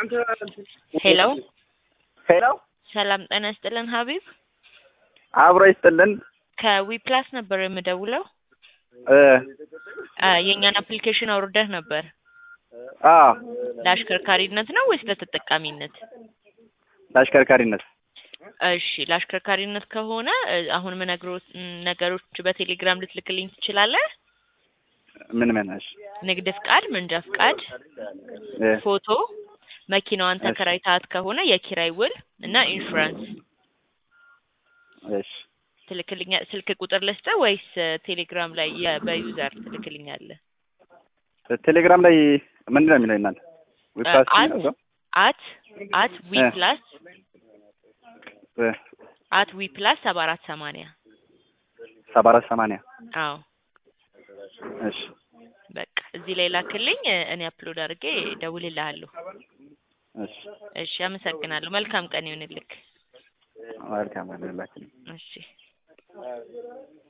ሄሎ ሄሎ ሰላም ጤና ይስጥልን ሀቢብ አብሮ ይስጥልን ከዊፕላስ ነበር የምደውለው የኛን አፕሊኬሽን አውርደህ ነበር ለአሽከርካሪነት ነው ወይስ ለተጠቃሚነት ለአሽከርካሪነት እሺ ለአሽከርካሪነት ከሆነ አሁን ምነግሮት ነገሮች በቴሌግራም ልትልክልኝ ትችላለህ ምን መናሽ ንግድ ፍቃድ መንጃ ፍቃድ ፎቶ መኪናዋን ተከራይታት ከሆነ የኪራይ ውል እና ኢንሹራንስ እሺ ትልክልኛ ስልክ ቁጥር ልስጥህ ወይስ ቴሌግራም ላይ በዩዘር ትልክልኛለህ ቴሌግራም ላይ ምን ነው የሚለው እናንተ ዌብሳይት ነው at @weplus 7480 7480 አዎ እሺ በቃ እዚህ ላይ ላክልኝ እኔ አፕሎድ አድርጌ ደውልልሃለሁ እሺ አመሰግናለሁ መልካም ቀን ይሁንልክ መልካም ቀን ይሁንልክ እሺ